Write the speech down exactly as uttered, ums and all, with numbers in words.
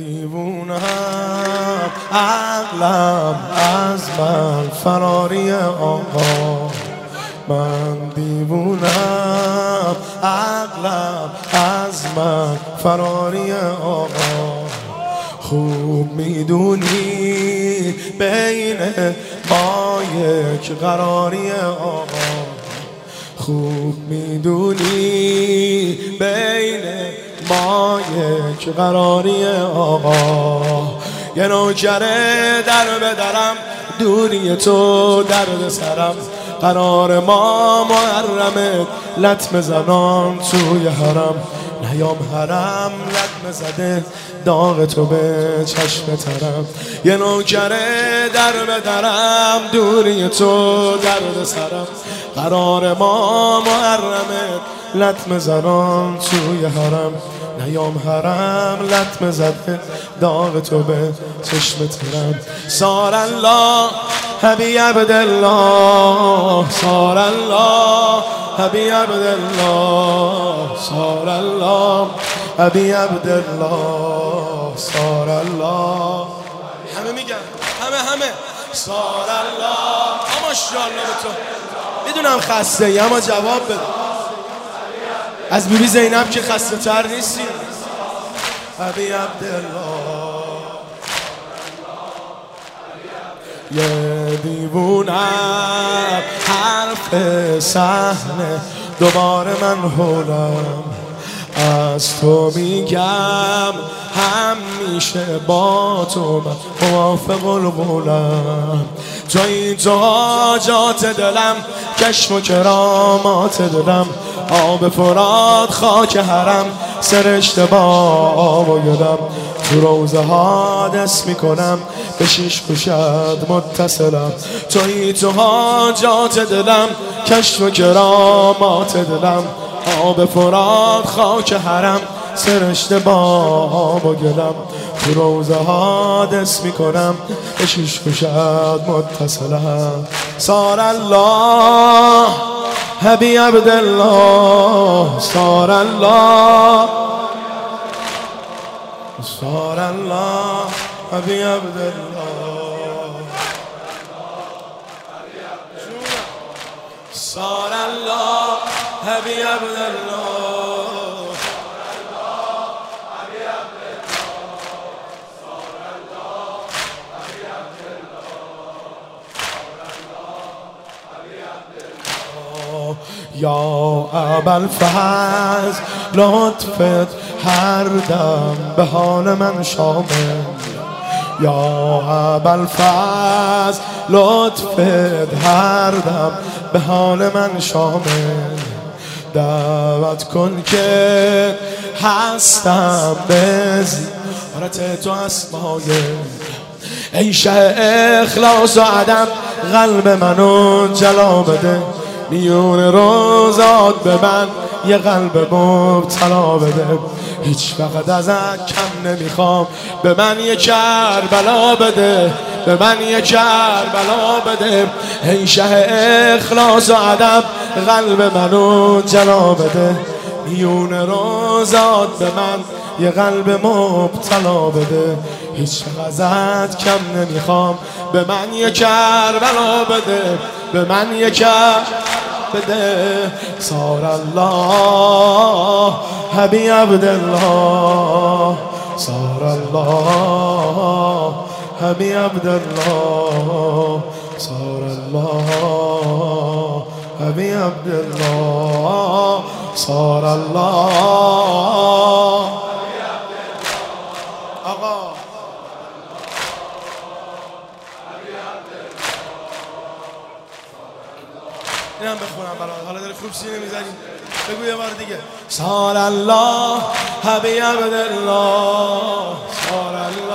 دیوونم عقلم از من فراری آقا، من دیوونم عقلم از من فراری آقا. خوب میدونی بین ما یک قراری آقا، خوب میدونی بین ما یک قراری آقا. یه نوکره در بدرم دوری تو درد سرم، قرار ما محرمه لطمه زنان توی حرم. نیام حرم لطمه زده داغ تو به چشم ترم. یه نوکره در بدرم دوری تو درد سرم، قرار ما محرمه لطمه زنان توی حرم. نیام حرم لطمه زده داغ تو به چشم ترم. صار الله حبی عبدالله، صار الله حبی عبدالله، صار الله حبی عبدالله، صار الله. همه میگن، همه همه صار الله. ماشاءالله به تو. میدونم خسته ای اما جواب بده. از بیبی زینب که خسته تر نیستی. حبی عبدالله. یه دیوونم حرف صحنه دوباره من هولم، از تو میگم همیشه با تو من موافق القولم. توی تو حاجات دلم، کشف و کرامات دلم، آب فرات خاک حرم، سرشت با آب و گلم. تو روزه ها دست میکنم به شیش گوشت متصلم. توی تو حاجات دلم، کشف و کرامات دلم، آب فرات خاک حرم، سرشت با آب و گلم. تو روزه ها دست میکنم به شیش گوشت متصلم. صار الله حبی عبدالله، صار الله، صار الله حبی عبدالله، صار الله حبی عبدالله. یا ابوالفضل لطفت هر دم به حال من شامل، یا ابوالفضل لطفت هر دم به حال من شامل. دعوت کن که هستم به زیارت تو اسمای، ای شه اخلاص و عدم قلب منو جلا بده. میون روزات به من یه قلب مبتلا بده. هیچ وقت ازت کم نمیخوام، به من یه کربلا بده، به من یه کربلا بده. ای شه اخلاص و ادب قلب منو جلا بده. میون روزات به من یه قلب مبتلا بده. هیچ وقت ازت کم نمیخوام، به من یه کربلا بده، به من یه کربلا بده. صار الله حبی عبدالله، صار الله حبی عبدالله، صار الله حبی عبدالله، صار الله. آقا اینم بخونم برات، حالا داری خوب سینه میزنی بگو یه بار دیگه. صار الله حبی عبدالله، صار الله